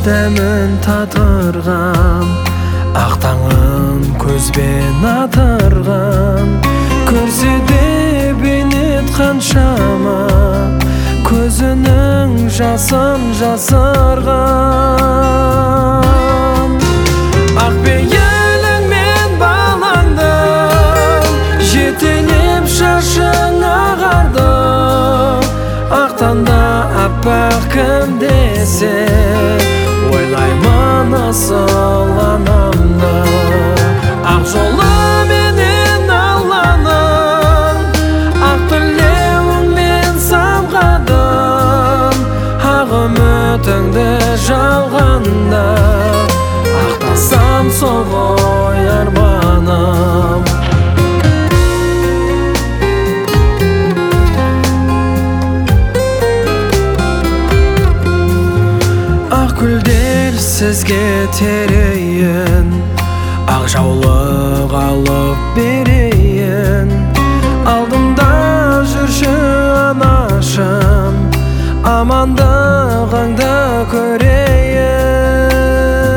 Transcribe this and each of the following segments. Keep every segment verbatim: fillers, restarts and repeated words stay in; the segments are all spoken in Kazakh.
дәмін татырған, ақ таңын көзбен атырған, көрсе де бейнет қаншама, көзінің жасын жасырған. Ақ пейіліңмен балаңдым, жетелеп шашың ағарды, ақтанда аппақ кім десе, ойлаймын асыл анамды. Ақ жолы менен алланың, ақ тілеуіңмен самғадым, ақ үмітіңді жалғанда, ақтасам сол ғой арманым. Ақ гүлдер сізге терейін, ақ жаулық алып берейін, алдымда жүрші анашым, амандығыңды көрейін.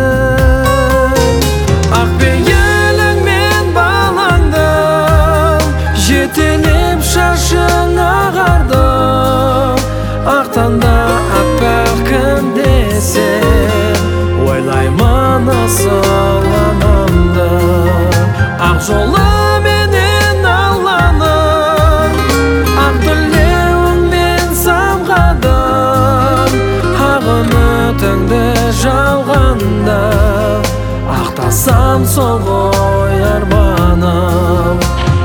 Ақ пейіліңмен балаңдым, жетелеп шашың ағарды, ақтанда аппақ кім десе, ойлаймын асыл анамды. Ақ жолы менен алланың, ақ тілеуіңмен самғадым, ақ үмітіңді жалғанда, ақтасам сол ғой арманым.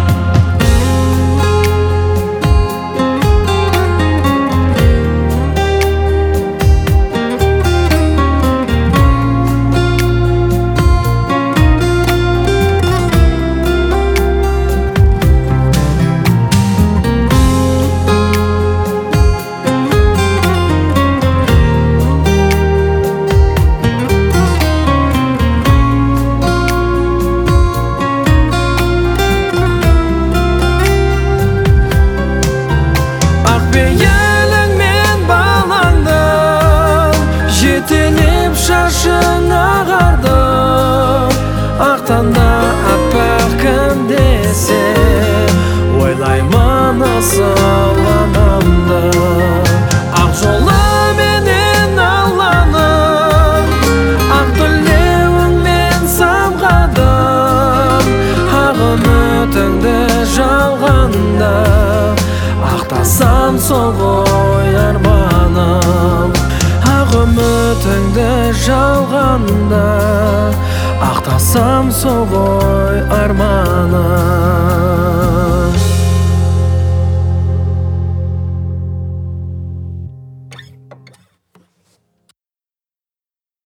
Жетелеп шашың ағарды, ақтанда аппақ кім десе, ойлаймын асыл анамды. Ақ жолы менен алланың, ақ тілеуіңмен самғадым, ақ үмітіңді жалғанда, ақтасам сол ғой арманым. Ақ үмітіңді жалғанда, ақтасам сол ғой арманым.